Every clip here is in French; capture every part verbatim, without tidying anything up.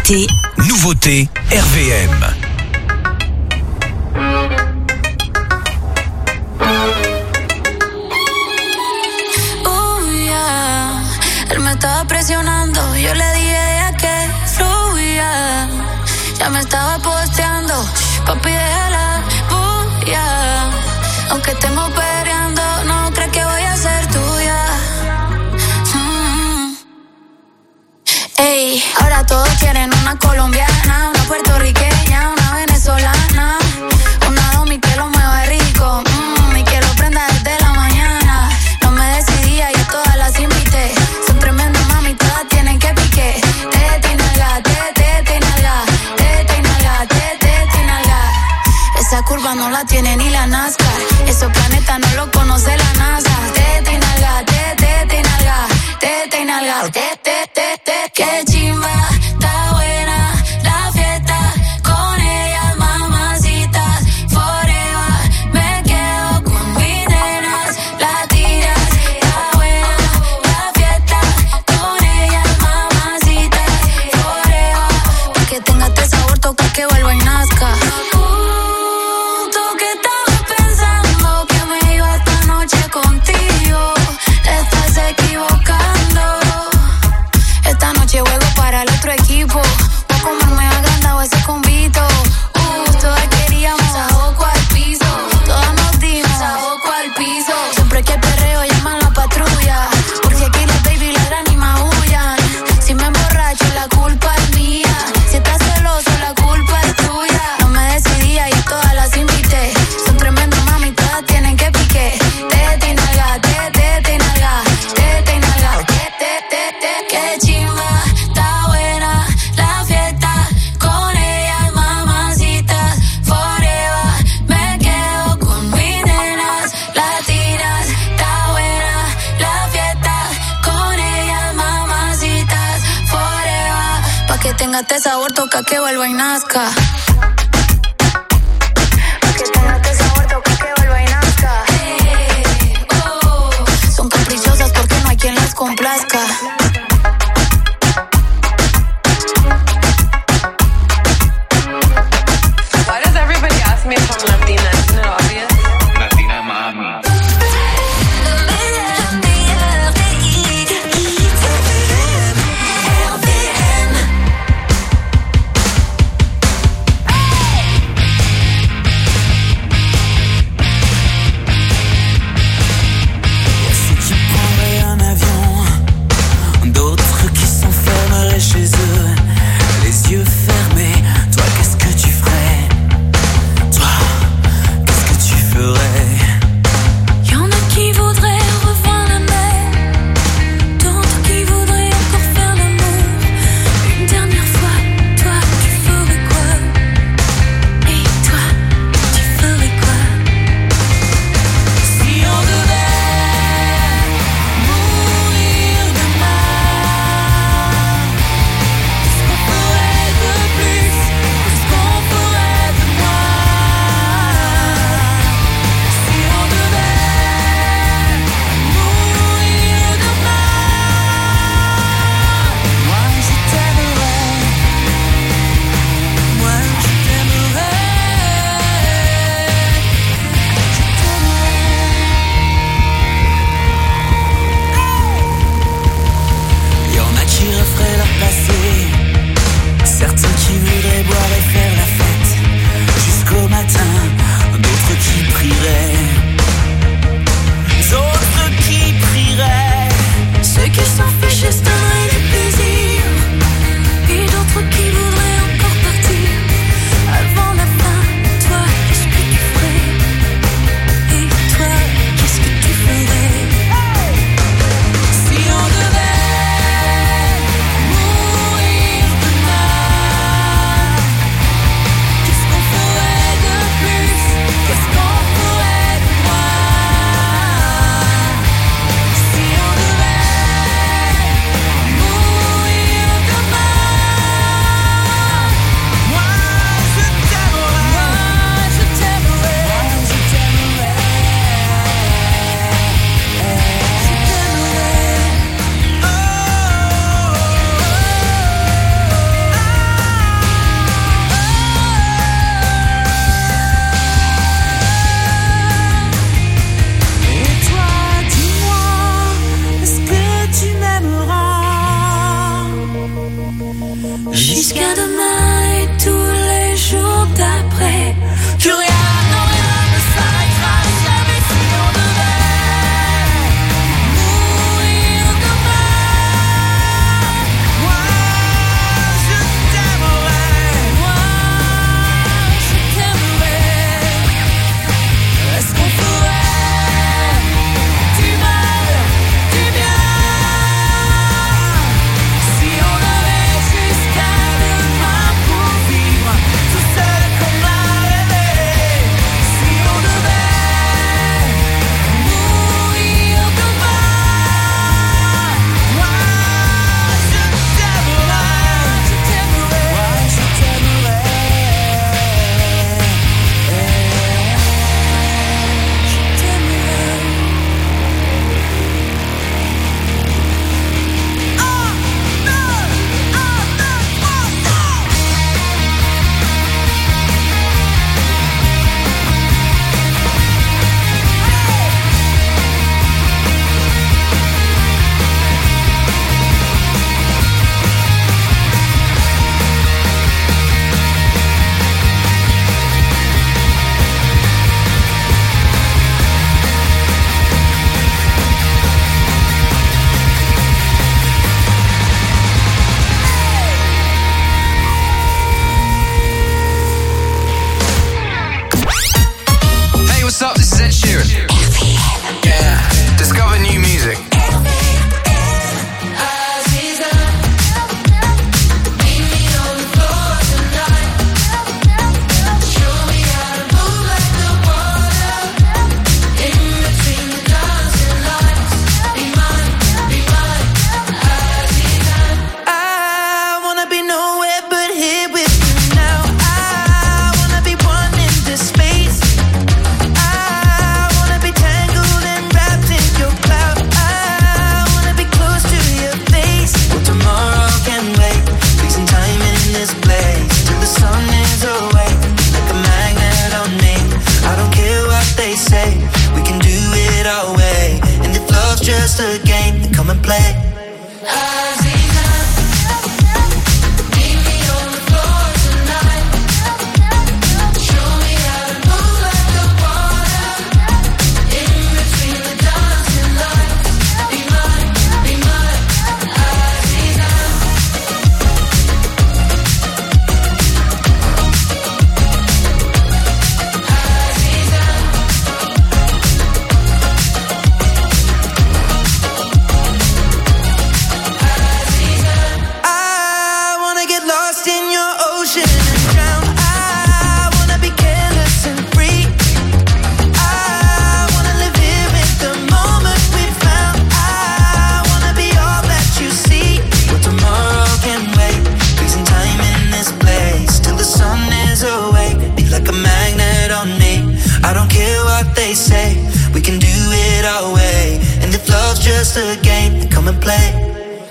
Actualité. Nouveauté R V M. Me estaba presionando, yo le dije a que fluya. Ya me estaba posteando, papi déjala bulla. Aunque estemos peleando, no crees que voy a ser tuya. Mm. Ey, ahora todos quieren una colombiana, una puertorriqueña, una venezolana, una domi que lo mueva rico, mm, y que lo prenda desde la mañana. No me decidía, yo todas las invité. Tremenda mami, todas tienen que pique. Tete y nalga, tete y nalga, tete y nalga, tete y nalga. Esa curva no la tiene ni la NASCAR. Esos planetas no lo conoce la NASA. Tete y nalga, tete y nalga, tete y nalga, tete, tete, qué chimba, está buena la fiesta con ellas, mamacitas, forever. Me quedo con mis nenas, las tiras, está buena la fiesta. Toca que vuelva y nazca. Uh, tú que estabas pensando que me iba esta noche contigo, te estás equivocando. Esta noche juego para el otro equipo. Voy a comerme agrandado ese convito. Uh, todas queríamos a boco al piso. Todas nos dimos a boco al piso. Siempre que perreo llaman la patrulla, porque aquí los baby ladran y maullan. Si me emborracho la culpa es mía. Si estás celoso la culpa es tuya. No me decidía y todas las invité. Son tremendas mami, todas tienen que pique. Tete y nalga, tete y nalga, tete y nalga, tete, tete, qué chimba, está buena la fiesta con ellas, mamacitas, forever. Me quedo con mis nenas, latinas, está buena la fiesta con ellas, mamacitas, forever. Pa' que tenga este sabor, toca que vuelva y nazca. Pa' que tenga este sabor, toca que vuelva y nazca. Hey, oh. Son caprichosas porque no hay quien las complazca. Why does everybody ask me if I'm Latina? Isn't it obvious? Latina mami. Chez eux, les yeux fermés, toi qu'est-ce que tu ferais? Toi, just a game, then come and play. They say we can do it our way, and if love's just a game, then come and play.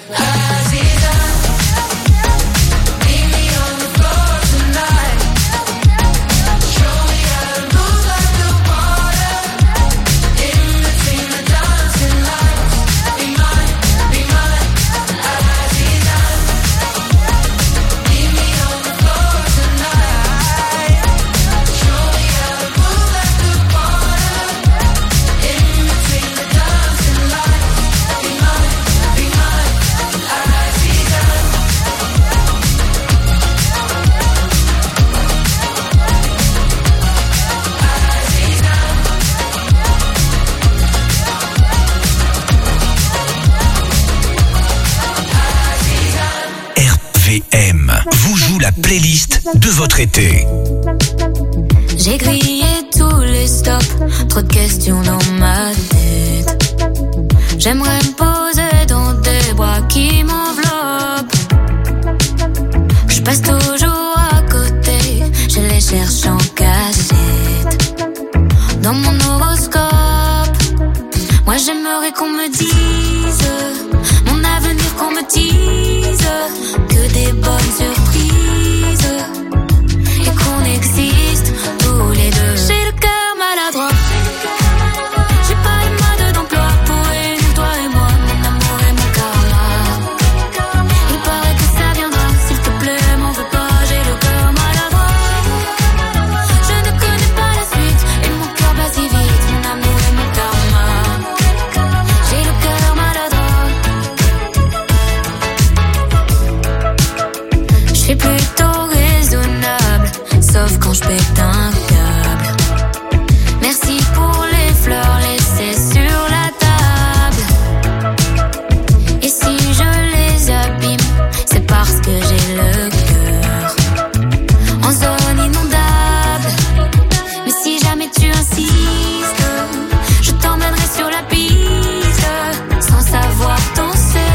vous joue la playlist de votre été. J'ai grillé tous les stops, trop de questions dans ma tête. J'aimerais me poser dans des bras qui m'enveloppent. Je passe toujours à côté, je les cherche en cachette. Dans mon horoscope, moi j'aimerais qu'on me dise mon avenir, qu'on me dise que des bonnes surprises et qu'on existe tous les deux. J'ai le cœur maladroit, j'ai pas le mode d'emploi pour réunir toi et moi, mon amour et mon karma. Il paraît que ça viendra, s'il te plaît, m'en veux pas, j'ai le cœur maladroit. Je ne connais pas la suite et mon cœur bat si vite, mon amour et mon karma. J'ai le cœur maladroit. Je suis plutôt raisonnable, sauf quand je pète un câble. Merci pour les fleurs laissées sur la table. Et si je les abîme, c'est parce que j'ai le cœur en zone inondable. Mais si jamais tu insistes, je t'emmènerai sur la piste, sans savoir danser.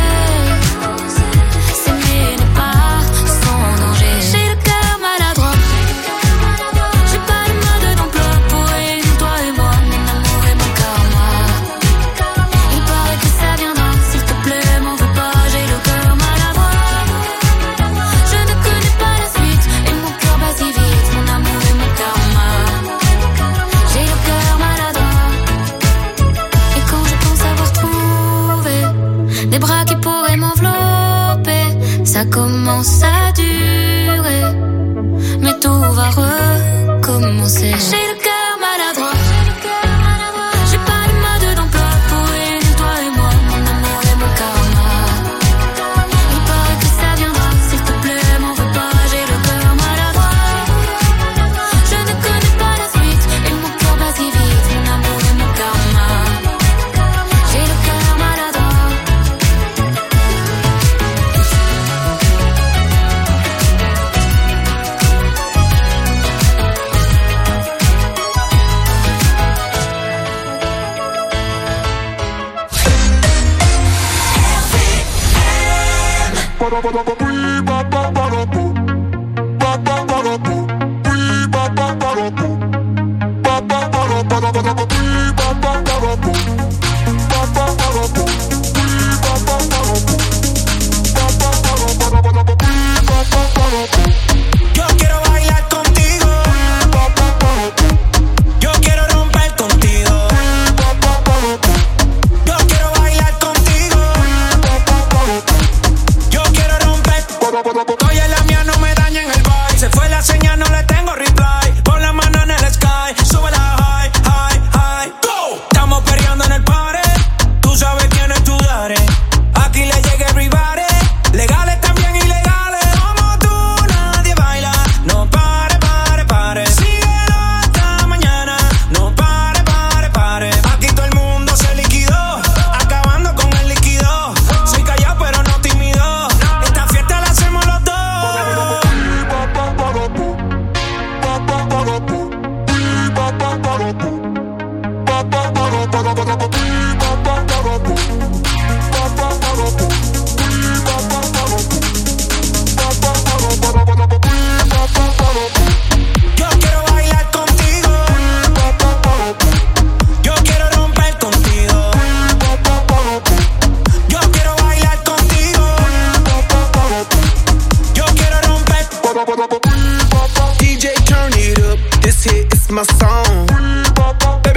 S'aimer n'est pas sans danger. J'ai le cœur maladroit, j'ai pas le mode d'emploi pour réunir toi et moi, mon amour et mon karma. Il paraît que ça viendra, s'il te plaît, m'en veux pas, j'ai le cœur maladroit. Je ne connais pas la suite et mon cœur bat si vite, mon amour et mon karma. J'ai le cœur maladroit. Et quand je pense avoir trouvé des bras qui pourraient m'envelopper, ça commence à durer, mais tout va recommencer. J'ai le cœur maladroit, j'ai pas le mode d'emploi pour réunir toi et moi, mon amour et mon karma. Il paraît que ça viendra, s'il te plaît, m'en veux pas, j'ai le cœur maladroit. Je ne connais pas la suite et mon cœur bat si vite, mon amour et mon karma. J'ai le cœur maladroit. Yo quiero bailar contigo, yo quiero romper contigo, yo quiero bailar contigo.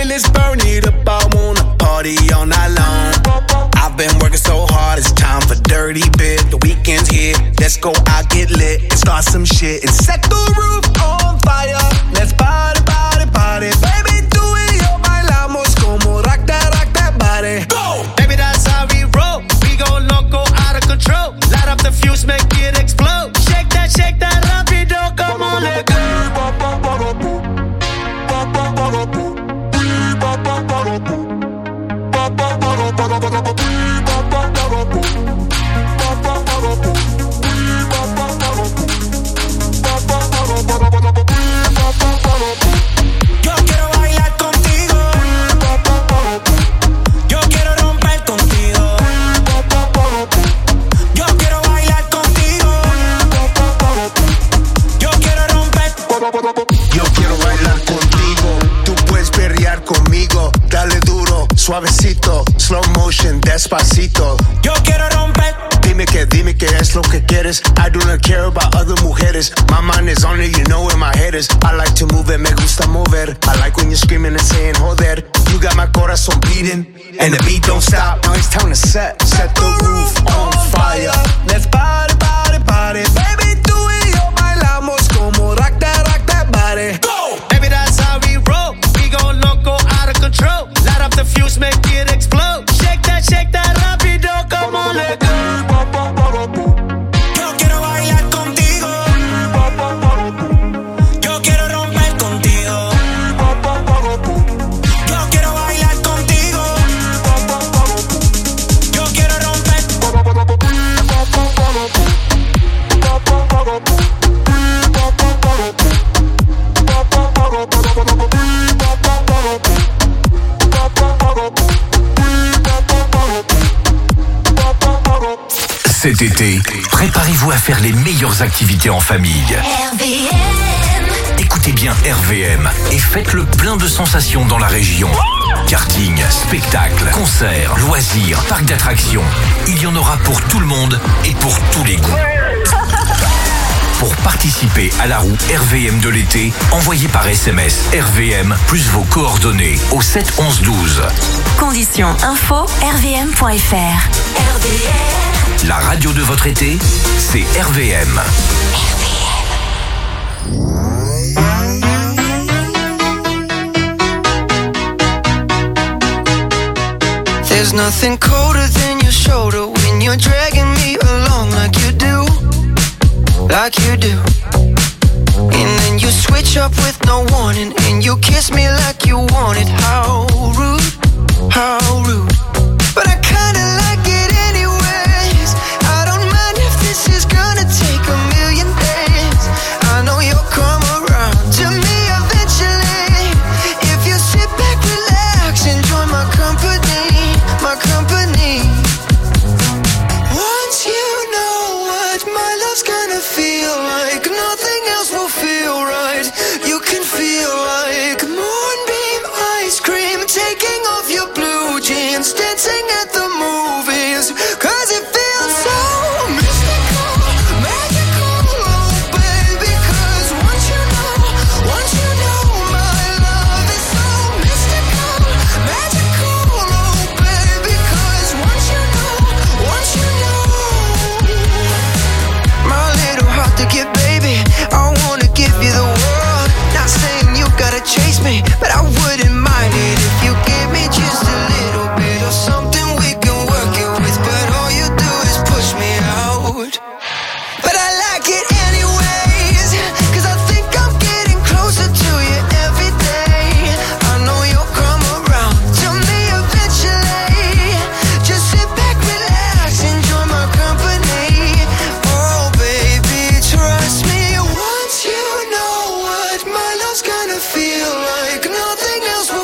let's burn it up. I wanna party all night long. I've been working so hard, it's time for dirty bit. The weekend's here, let's go out, get lit, and start some shit and set the roof on fire. Let's party, party, party, baby, do it, yo, bailamos como rock that, rock that body. Go, baby, that's how we roll. We go loco, out of control. Light up the fuse, make it explode. Shake that, shake that, rapido, come on, let go. Yo quiero bailar contigo. Yo quiero romper contigo. Yo quiero bailar contigo. Yo quiero romper. Yo quiero bailar contigo. Tú puedes perrear conmigo. Dale duro, suavecito, slow motion, despacito. Yo quiero romper. Dime que, dime que es lo que quieres. I do not care about other mujeres. My mind is on it, you know where my head is. I like to move it, me gusta mover. I like when you're screaming and saying joder. You got my corazón beating, and the beat don't stop. Now it's time to set, set the roof on fire. Let's party, party, party. Baby, do it, yo, bailamos como rock that, rock that body. Go! Baby, that's how we roll. We go loco, out of control. Light up the fuse, make it explode. Shake that, shake that, rapido, come on, let go. Yo quiero bailar contigo. Yo quiero romper contigo. Yo quiero bailar contigo. Yo quiero romper. Cet été, préparez-vous à faire les meilleures activités en famille. R V M. Écoutez bien R V M et faites le plein de sensations dans la région. Karting, spectacles, concerts, loisirs, parcs d'attractions. Il y en aura pour tout le monde et pour tous les goûts. Pour participer à la roue R V M de l'été, envoyez par S M S R V M plus vos coordonnées au sept onze douze. Conditions info r v m point f r. R V M. La radio de votre été, c'est R V M. There's nothing colder than your shoulder when you're dragging me along like you do, like you do. And then you switch up with no warning and you kiss me like you want it. How rude, how rude. But I kinda like it anyways. I don't mind if this is gonna take a million days. I know you'll come around to me eventually. If you sit back, relax, enjoy my company, my company. Once you know what my love's gonna feel like, nothing else will feel right. You can feel like moonbeam ice cream, taking off your blue jeans, dancing at the movies, cause it feels so mystical, magical, oh baby, cause once you know, once you know my love is so mystical, magical, oh baby, cause once you know, once you know. My little heart to give, baby, I wanna give you the world. Not saying you gotta chase me, but I wouldn't mind it if you give me just a little bit of something we can work it with. But all you do is push me out. But I like it anyways, cause I think I'm getting closer to you every day. I know you'll come around to me eventually. Just sit back, relax, enjoy my company. Oh baby, trust me. Once you know what my love's gonna feel like, nothing else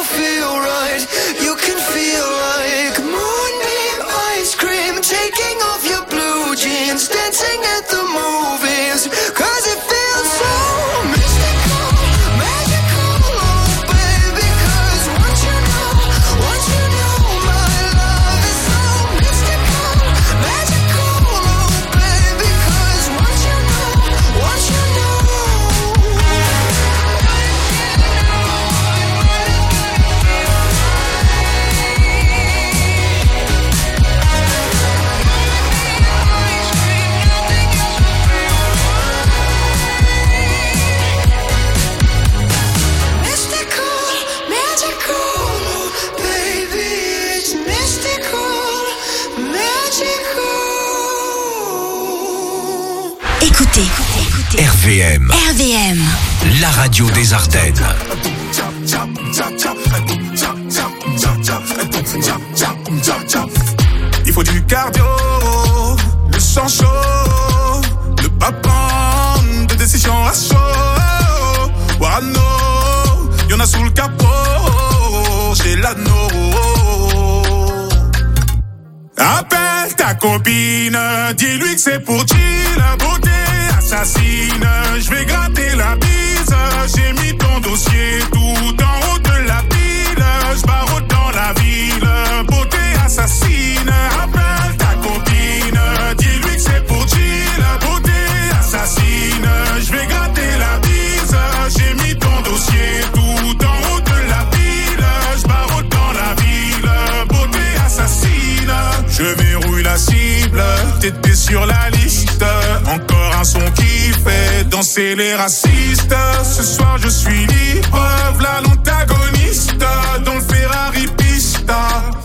V M. R V M. La radio des Ardennes. Il faut du cardio, le sang chaud, le papin de décision à chaud. Warano, y'en a sous le capot, j'ai l'anneau. Appelle ta copine, dis-lui que c'est pour chill, beauté assassine. Je vais gratter la bise, j'ai mis ton dossier tout en haut de la pile. Je barre dans la ville, beauté assassine. Appelle ta copine, dis-lui que c'est pour chill, beauté assassine. Je vais gratter la bise, j'ai mis ton dossier tout en haut de la pile. Je barre dans la ville, beauté assassine. Je verrouille la cible, t'étais sur la liste. Encore un son qui fait danser les racistes. Ce soir je suis libre, v'là l'antagoniste dans le Ferrari pista.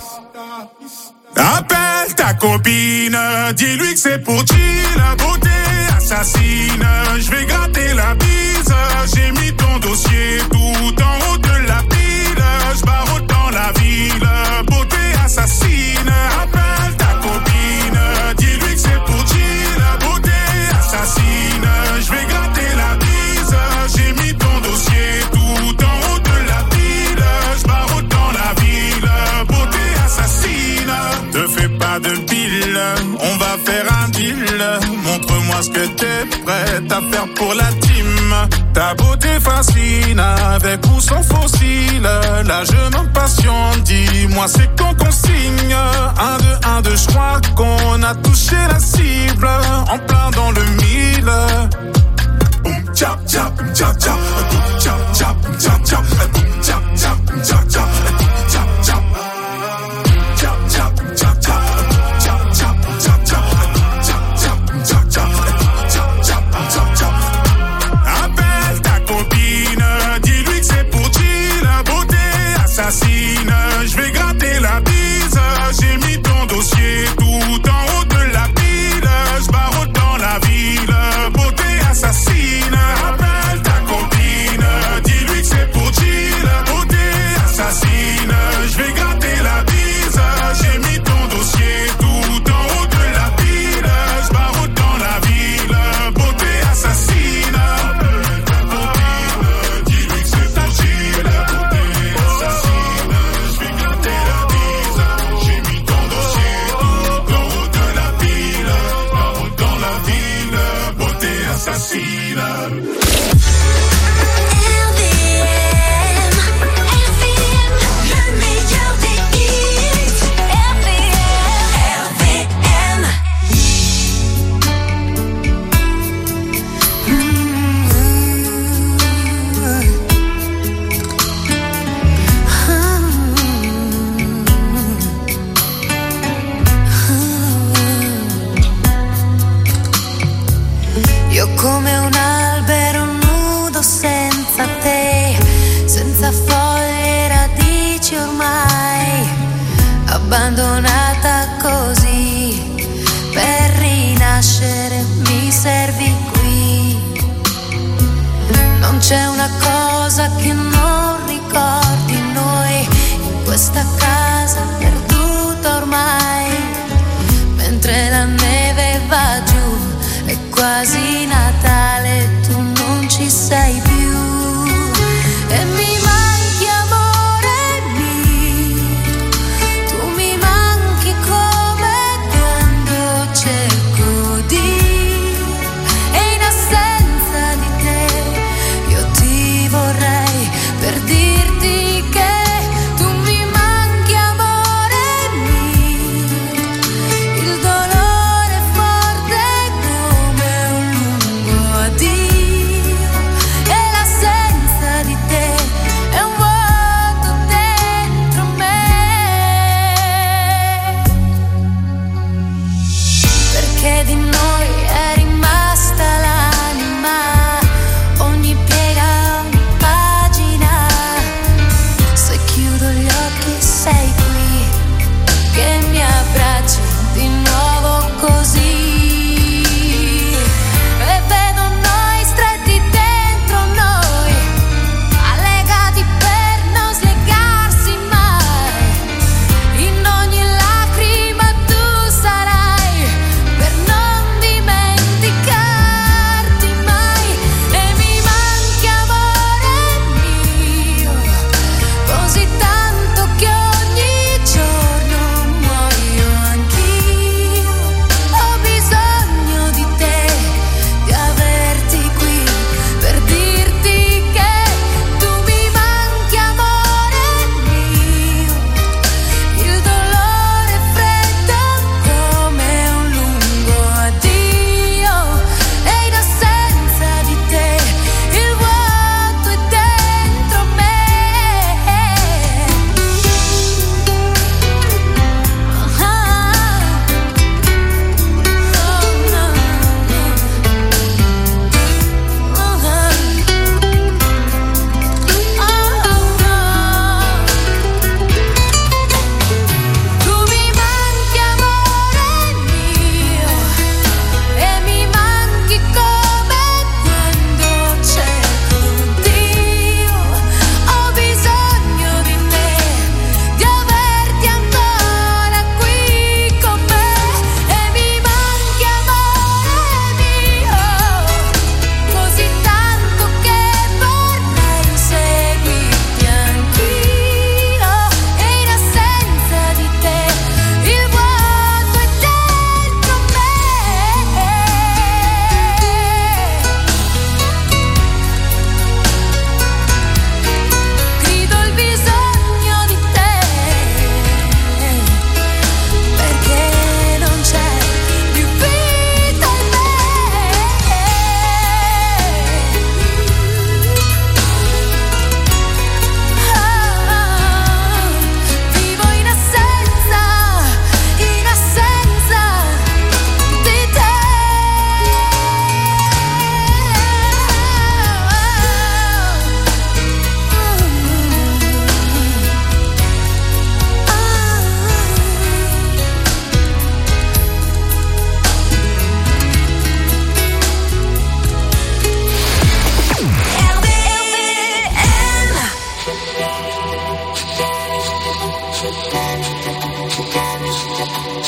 Appelle ta copine, dis-lui que c'est pour chill, beauté assassine. Je vais gratter la bise, j'ai mis ton dossier tout en haut de la pile. Je barre dans la ville, beauté assassine. Appelle ta copine, dis-lui que c'est pour chill, beauté assassine. Je vais gratter la bise, j'ai mis ton dossier tout en haut de la pile. Je barre dans la ville, beauté assassine. Te fais pas de pile, on va faire un deal. Montre-moi ce que t'es prête à faire pour la team. Ta beauté fascine, avec ou sans fossile. Là je m'impatiente, dis-moi c'est quand qu'on signe. Un, deux, un, deux, je crois qu'on a touché la cible. En plein dans le mille. Boum, tchap, tchap, tchap, tchap. Boum, tchap, tchap, tchap, tchap. Boum, tchap, tchap, tchap, tchap. Boum, tchap, tchap. Tchap, tchap, tchap, tchap. Tchap, tchap, tchap, tchap. Tchap, tchap, tchap, tchap. Tchap, tchap, tchap, tchap. Appelle ta copine, dis-lui que c'est pour chill, beauté assassine. Je vais gratter la bise, j'ai mis ton dossier tout en haut de la pile. Je barre dans la ville, beauté assassine. Appelle ta copine, dis-lui que c'est pour chill, beauté assassine. Je vais gratter la bise, j'ai mis ton dossier tout en haut de la pile. Je barre dans la ville, beauté assassine. Appelle ta copine, dis-lui que c'est pour chill, beauté assassine. Je vais gratter la bise, j'ai mis ton dossier tout en haut de la pile. Je barre dans la ville, beauté assassine. R V M, R V M, le meilleur des hits. R V M, R V M. Io come un albero nudo senza te, senza foglie e radici ormai, abbandonata così, per rinascere mi servi qui. Non c'è una cosa che non ricordi noi, in questa casa perduta ormai, mentre la neve va giù. È quasi Natale, tu non ci sei più. E mi manchi amore mio, tu mi manchi come quando cerco di. E in assenza di te io ti vorrei per dirti che tu mi manchi.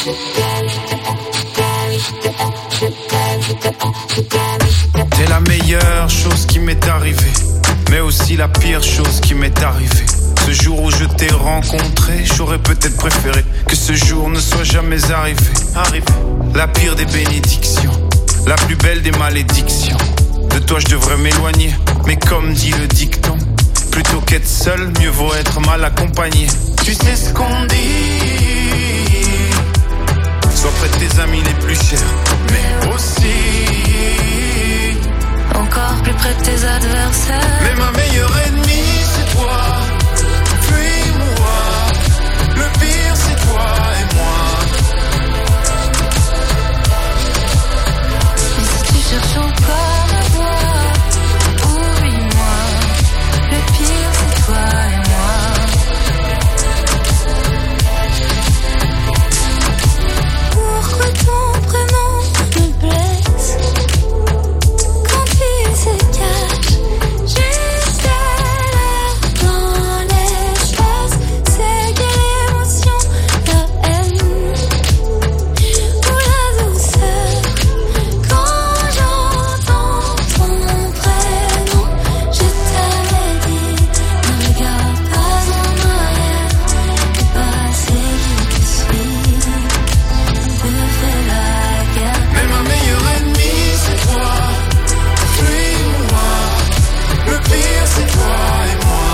T'es la meilleure chose qui m'est arrivée, mais aussi la pire chose qui m'est arrivée. Ce jour où je t'ai rencontré, j'aurais peut-être préféré que ce jour ne soit jamais arrivé. Arrivé. La pire des bénédictions, la plus belle des malédictions. De toi je devrais m'éloigner, mais comme dit le dicton, plutôt qu'être seul, mieux vaut être mal accompagné. Tu sais ce qu'on dit, sois près de tes amis les plus chers, mais aussi encore plus près de tes adversaires. Mais ma meilleure ennemie c'est toi. Fuis-moi, le pire c'est toi et moi. Et si tu cherches encore à voir, oublie-moi, le pire c'est toi et moi. Pourquoi ton prénom me blesse quand il se cache juste à l'air dans l'espace? C'est quelle émotion, la haine ou la douceur? Quand j'entends ton prénom, je t'avais dit, ne regarde pas en arrière, le passé qui te suit, te fait la guerre. Mais ma meilleure ennemie c'est toi. Fuis-moi, le pire c'est toi et moi.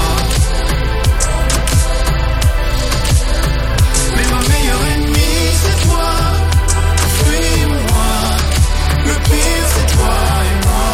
Mais ma meilleure ennemie c'est toi. Fuis-moi, le pire c'est toi et moi.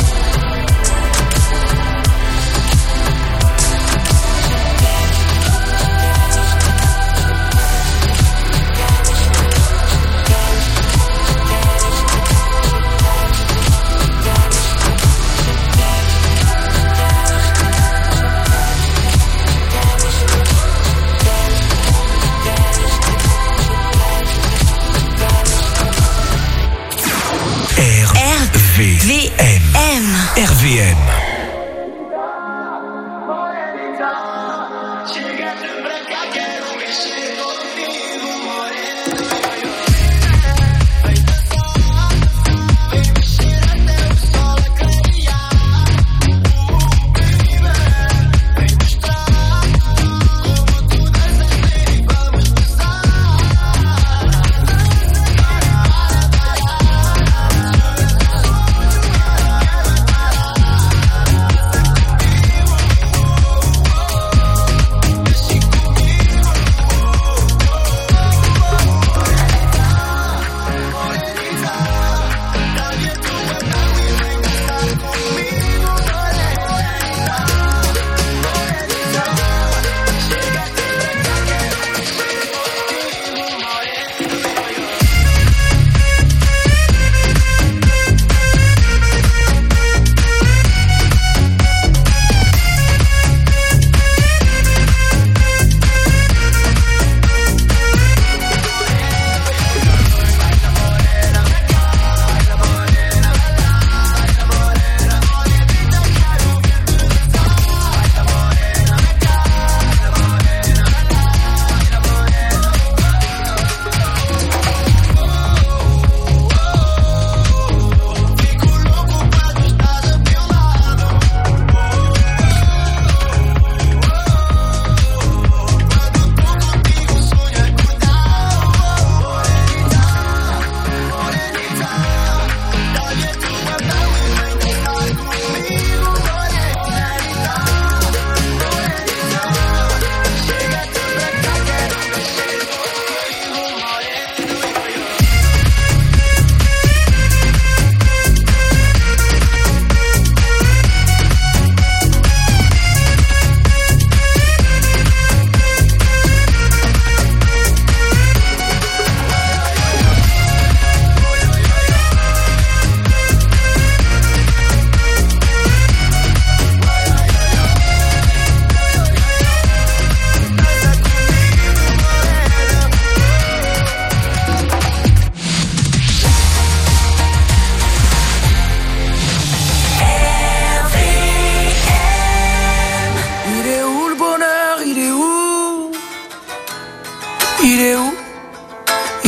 R V M. R V M.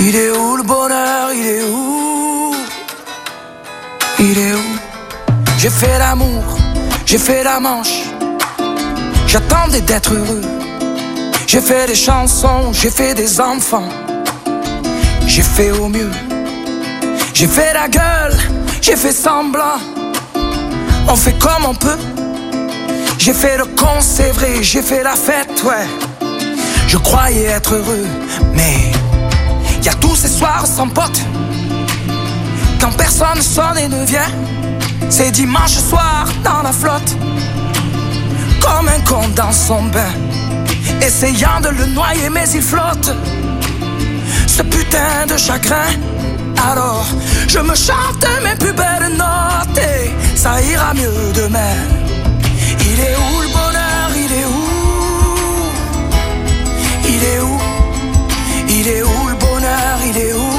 Il est où le bonheur, il est où? Il est où? J'ai fait l'amour, j'ai fait la manche. J'attendais d'être heureux. J'ai fait des chansons, j'ai fait des enfants. J'ai fait au mieux. J'ai fait la gueule, j'ai fait semblant. On fait comme on peut. J'ai fait le con, c'est vrai, j'ai fait la fête, ouais. Je croyais être heureux, mais y a tous ces soirs sans potes. Quand personne sonne et ne vient. C'est dimanche soir dans la flotte. Comme un con dans son bain, essayant de le noyer mais il flotte. Ce putain de chagrin. Alors je me chante mes plus belles notes et ça ira mieux demain. Il est où le bonheur, il est où? Il est où? Il est où le bonheur, il est où?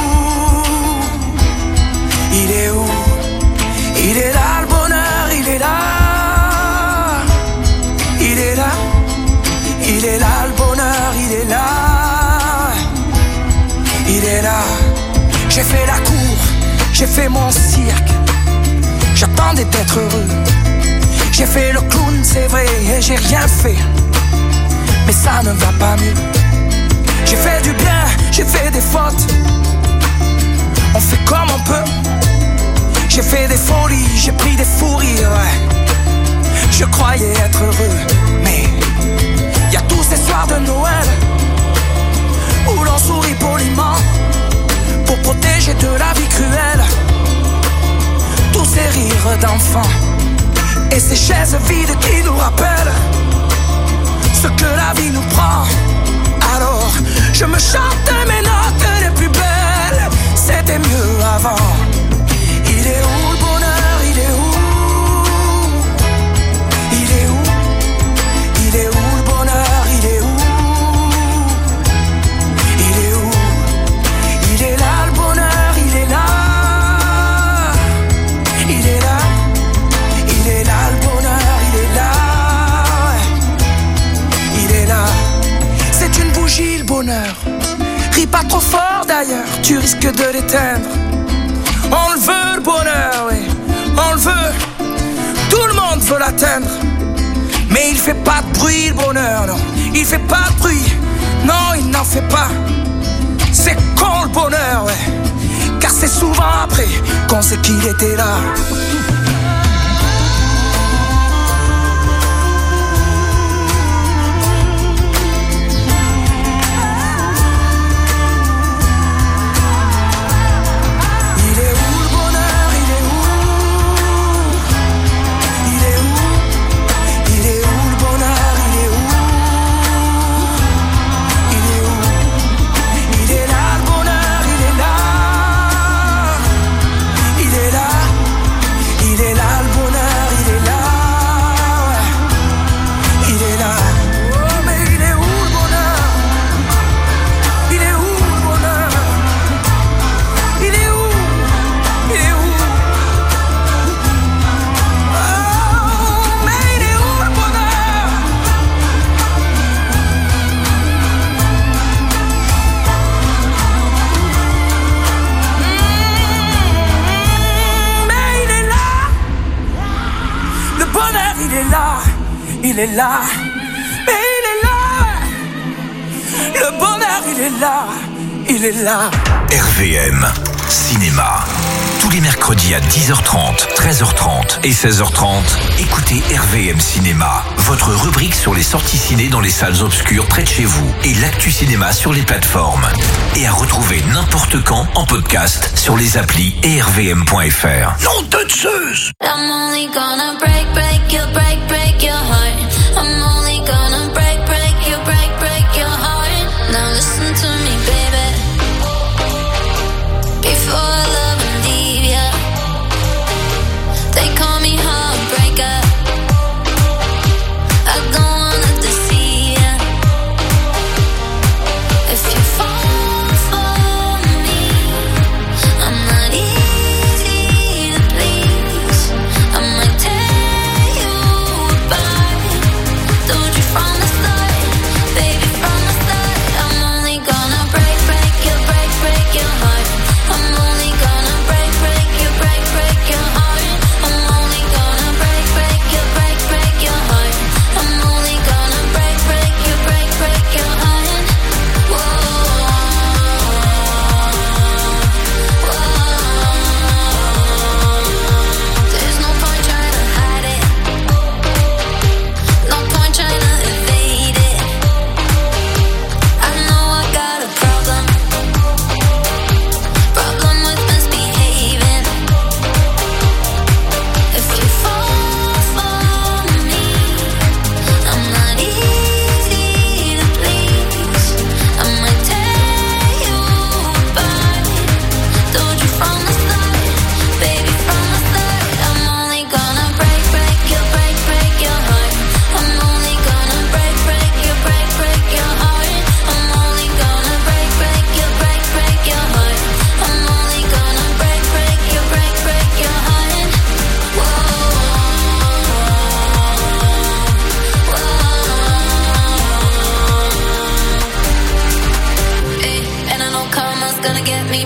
Il est où? Il est là le bonheur, il est là. Il est là. Il est là le bonheur, il est là. Il est là. J'ai fait la cour, j'ai fait mon cirque. J'attendais d'être heureux. J'ai fait le clown, c'est vrai, et j'ai rien fait. Mais ça ne va pas mieux. J'ai fait du bien, j'ai fait des fautes. On fait comme on peut. J'ai fait des folies, j'ai pris des fous rires, ouais. Je croyais être heureux, mais y a tous ces soirs de Noël où l'on sourit poliment pour protéger de la vie cruelle. Tous ces rires d'enfants et ces chaises vides qui nous rappellent ce que la vie nous prend. Alors je me chante mes notes les plus belles. C'était mieux avant. Il est où le bonheur, il est où? Il est où? Il est où le bonheur, il est où? Il est où? Il est là le bonheur, il est là. Il est là. Il est là le bonheur, il est là. Il est là. C'est une bougie le bonheur. Ris pas trop fort d'ailleurs, tu risques de l'éteindre. On le veut le bonheur, oui, on le veut. Tout le monde veut l'atteindre. Mais il fait pas de bruit le bonheur, non. Il fait pas de bruit, non il n'en fait pas. C'est con le bonheur, ouais. Car c'est souvent après qu'on sait qu'il était là. Il est là, mais il est là. Le bonheur, il est là, il est là. R V M Cinéma. Tous les mercredis à dix heures trente, treize heures trente et seize heures trente, écoutez R V M Cinéma, votre rubrique sur les sorties ciné dans les salles obscures près de chez vous et l'actu cinéma sur les plateformes. Et à retrouver n'importe quand en podcast sur les applis et r v m point f r. Nom de Zeus! I'm only gonna break, break your, break, break your heart. I'm only gonna break, break your, break, break your heart. Now listen to me, baby. Before I love and leave ya, they call me heartbreaker. I don't wanna deceive ya. If you fall for me, I'm not easy to please. I might tear you apart. Told you from the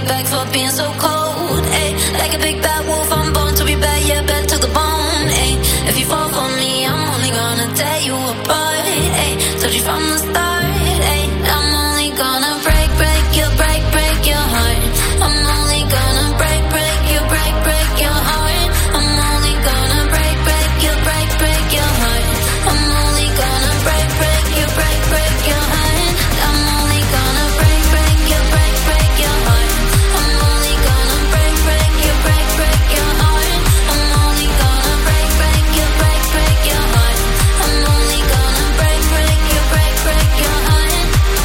back for being so cold. Ay, like a big bad wolf, I'm born to be bad, yeah, bad to the bone. Ay, if you fall for me, I'm only gonna tear you apart. Ay, told you from the start. Ay, I'm only gonna break, break you, break, break your heart. I'm only gonna break, break you, break, break your heart. I'm only gonna break, break you, break, break your heart. I'm only gonna break, break you, break, break your heart. I'm only gonna break, break you, break, break your heart. I'm only gonna break, break you, break, break your heart. I'm only gonna break, break you, break, break your heart. I'm only gonna break, break you, break, break your heart.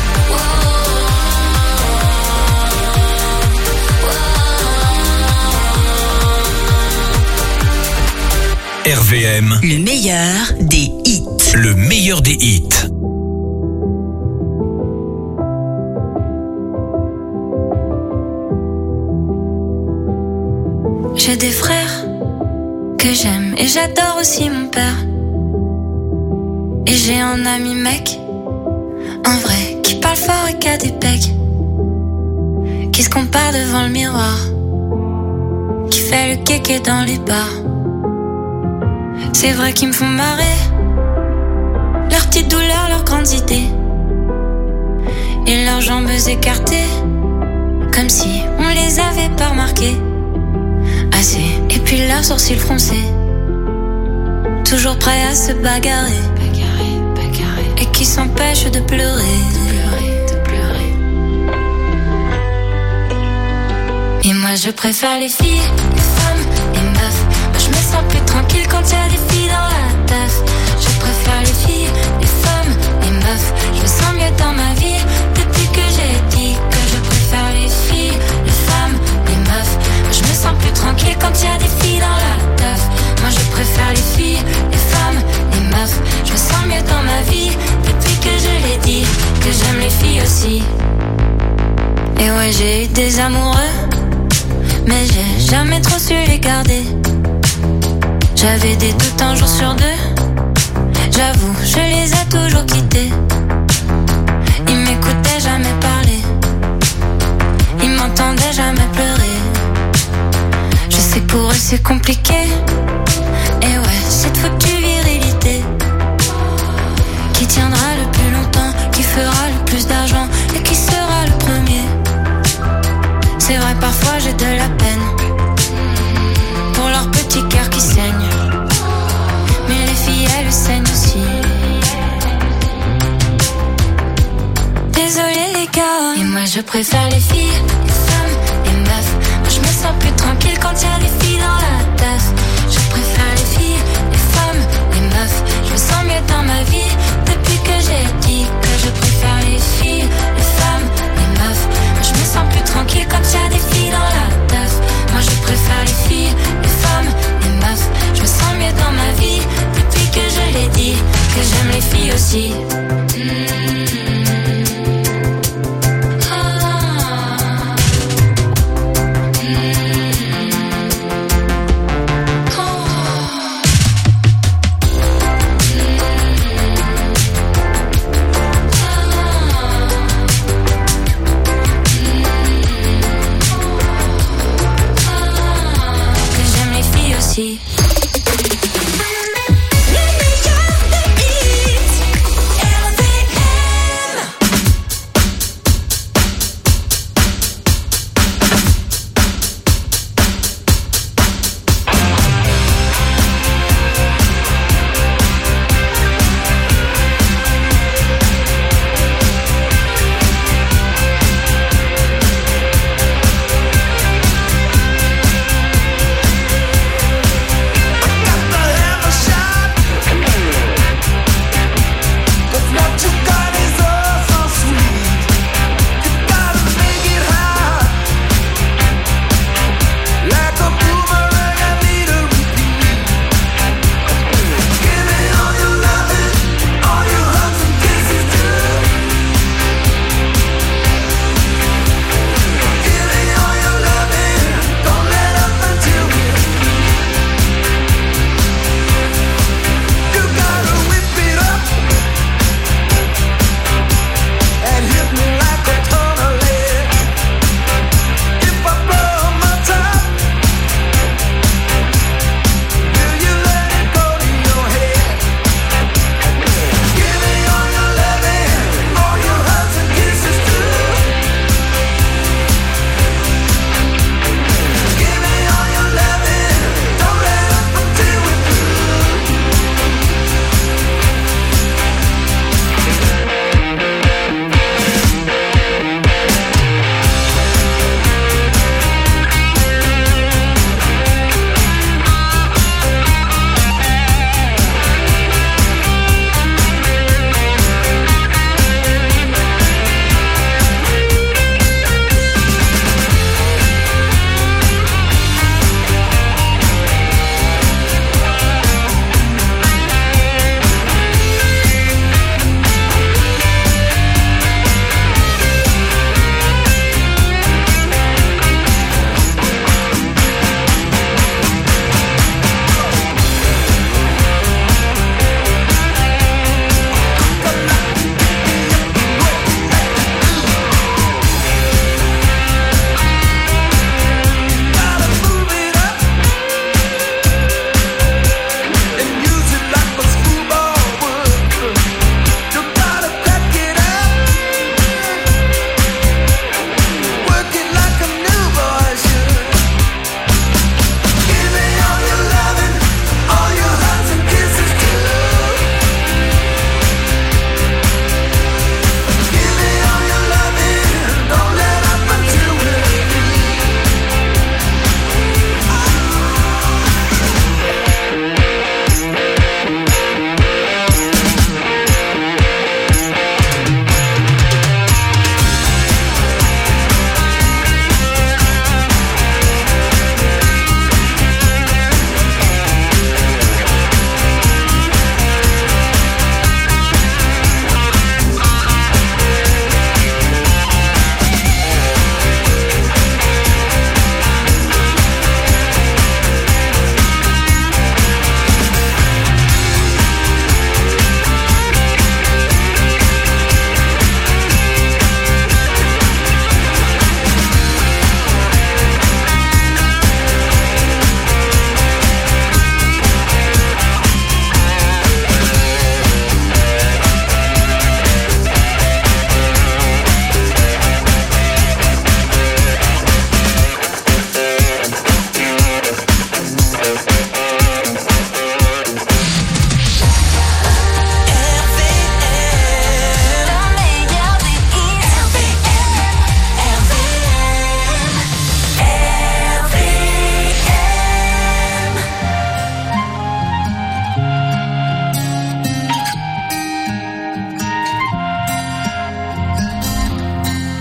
R V M, le meilleur des hits. Le meilleur des hits. J'ai des frères que j'aime et j'adore aussi mon père. Et j'ai un ami mec, un vrai, qui parle fort et qui a des pecs, qui se compare devant le miroir, qui fait le kéké dans les bars. C'est vrai qu'ils me font marrer, leurs petites douleurs, leurs grandes idées, et leurs jambes écartées, comme si on les avait pas remarquées assez. Et puis leurs sourcils froncés, toujours prêts à se bagarrer, bagarrer, bagarrer, et qui s'empêchent de pleurer, de pleurer, de pleurer. Et moi je préfère les filles, les femmes, les meufs. Moi je me sens plus tranquille quand y a des filles dans la teuf. Je préfère les filles, les femmes, les meufs. Je me sens mieux dans ma vie depuis que j'ai dit que je préfère les filles, les femmes, les meufs. Moi je me sens plus tranquille quand y a des filles dans la teuf. Moi je préfère les filles, les femmes, les meufs. Je me sens mieux dans ma vie depuis que je l'ai dit, que j'aime les filles aussi. Et ouais, j'ai eu des amoureux, mais j'ai jamais trop su les garder. J'avais des doutes un jour sur deux, j'avoue, je les ai toujours quittés. Ils m'écoutaient jamais parler, ils m'entendaient jamais pleurer. Je sais que pour eux c'est compliqué, et ouais, cette foutue virilité qui tiendra le plus longtemps, qui fera le plus d'argent et qui sera le premier. C'est vrai, parfois j'ai de la peine pour leur petit cœur qui saigne, mais les filles elles saignent aussi. Désolé les gars, et moi je préfère les filles, les femmes, les meufs. Moi je me sens plus tranquille quand y a des filles dans la teuf. Je préfère les filles, les femmes, les meufs. Je me sens mieux dans ma vie depuis que j'ai dit que je préfère les filles, les femmes, les meufs. Moi je me sens plus tranquille quand y a des filles dans la teuf. Moi je préfère les filles, les femmes, les meufs. Je me sens mieux dans ma vie depuis que je l'ai dit, que j'aime les filles aussi. Mmh.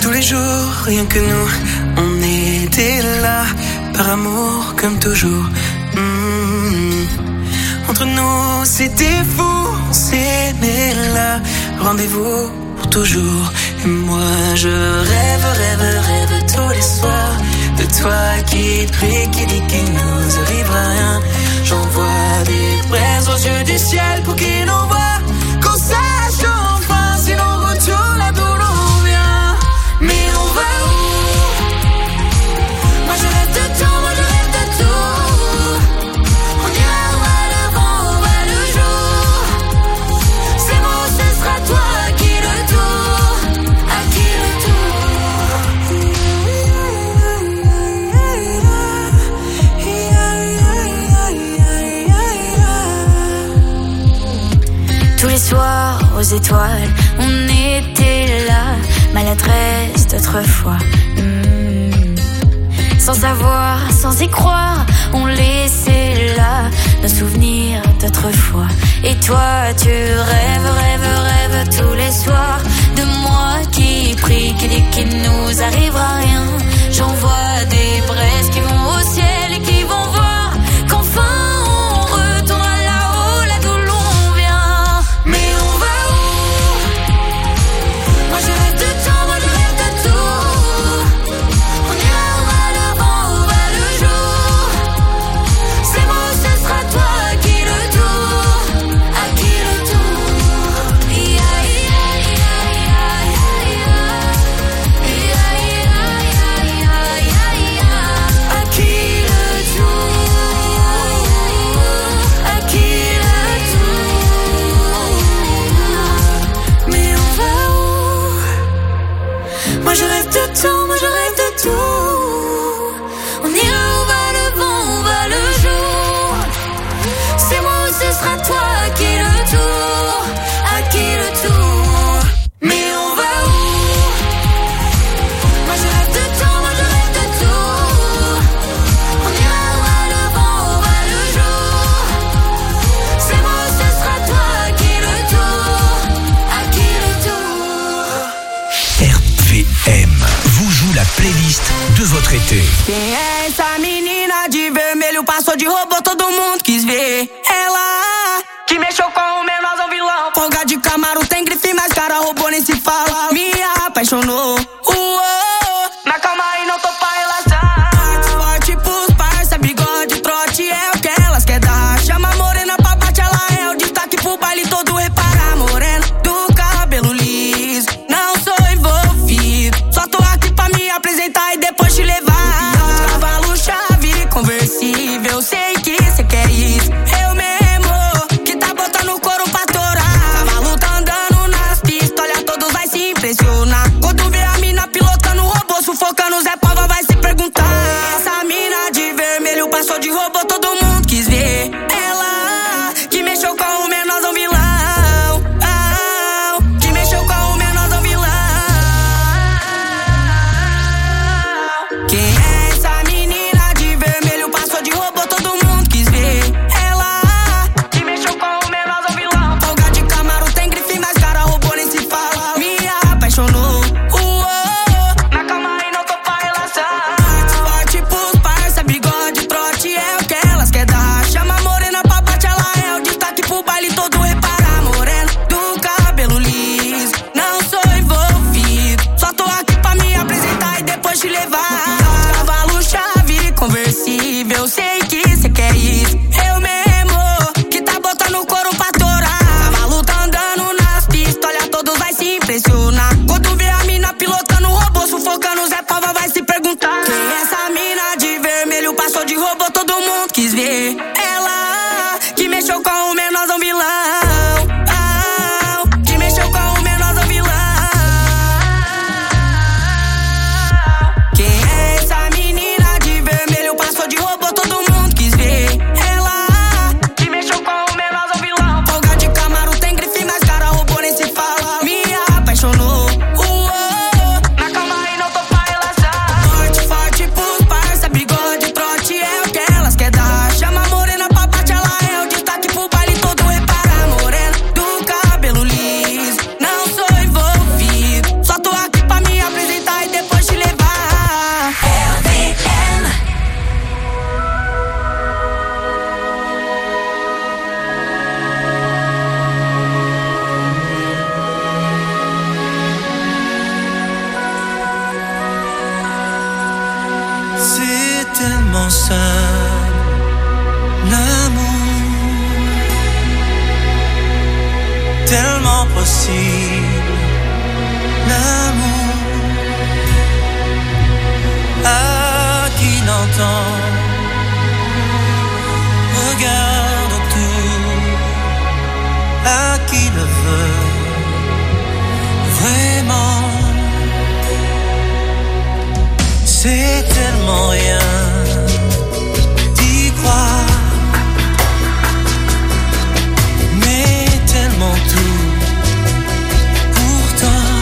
tous les jours, rien que nous, on était là, par amour comme toujours. Mmh. Entre nous, c'était fou, on s'aimait là, rendez-vous pour toujours. Et moi, je rêve, rêve, rêve tous les soirs de toi qui prie, qui dit qu'il nous arrivera rien. J'envoie des braises aux yeux du ciel pour qu'il nous voit, qu'on sache enfin si l'on retourne là d'où l'on vient. Mais on va où? Moi je rêve de tout, moi je rêve de tout. On ira à l'avant, on va le jour. C'est moi ou ce sera toi qui le tour, à qui le tour. Tous les soirs aux étoiles, on était là, maladresse d'autrefois. Mmh. Sans savoir, sans y croire, on laissait là nos souvenirs d'autrefois. Et toi, tu rêves, rêves, rêves tous les soirs de moi qui prie, qui dit qu'il nous arrivera rien. J'envoie des braises qui vont au ciel et qui vont voir qu'enfin on retourne là-haut, là d'où l'on vient. Mais on va où? Moi je rêve de tout, moi je rêve de tout. On ira à l'avant, on va le jour. C'est moi ou ce sera toi qui le tour, à qui le tour. Ia, ia, ia, ia, ia, ia, ia, ia, ia. À qui le tour, à qui le tour. Mais on va où? Moi je rêve de tout, moi je rêve de tout. On ira où va le vent, où va le jour. C'est moi ou ce sera toi qui le tour, à qui le tour. Mais on va où? Moi je rêve de tout, moi je rêve de tout. On ira où va le vent, où va le jour. C'est moi ou ce sera toi qui le tour, à qui le tour. R V M vous joue la playlist de votre été. Quem é essa menina de vermelho? Passou de robô, todo mundo quis ver. Ela que mexeu com o menorzão vilão. Folga de Camaro, tem grife, mas cara robô nem se fala. Me apaixonou. Uou, mas calma aí, não tô pra relaxar. Forte, forte pros parça, bigode, trote é o que elas quer dar. Chama a morena pra bate, ela é o destaque pro baile todo. Repara, morena do cabelo liso. Não sou envolvido, só tô aqui pra me apresentar e depois te levar. Cavalo, chave, conversível, sei que cê quer isso. Eu mesmo, que tá botando o couro pra torar. Cavalo tá andando nas pistas, olha, todos vai se impressionar. Quando vê a mina tellement simple, l'amour, tellement possible, l'amour, à qui n'entend, regarde autour, à qui le veut vraiment. C'est tellement rien d'y croire, mais tellement tout pourtant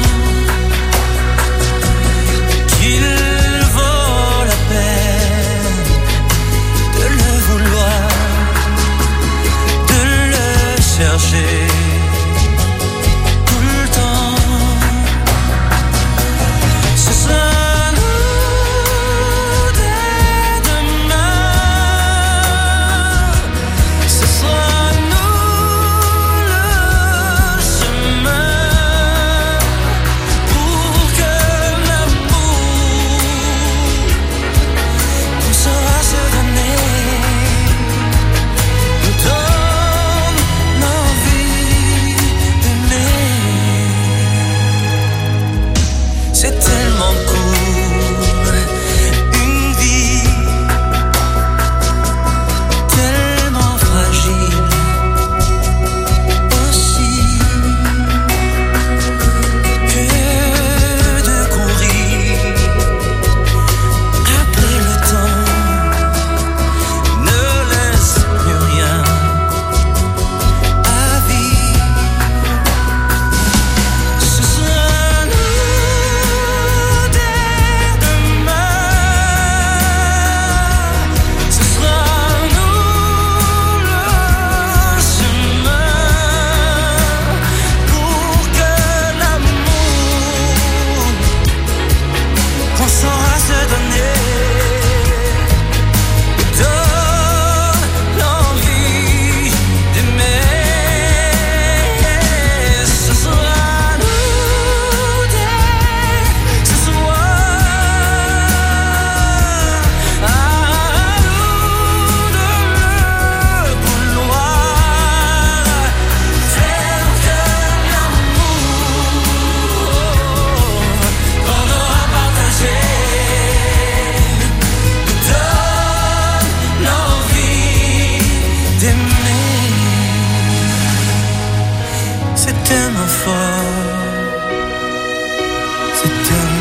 qu'il vaut la peine de le vouloir, de le chercher. C'est tellement fort, c'est tellement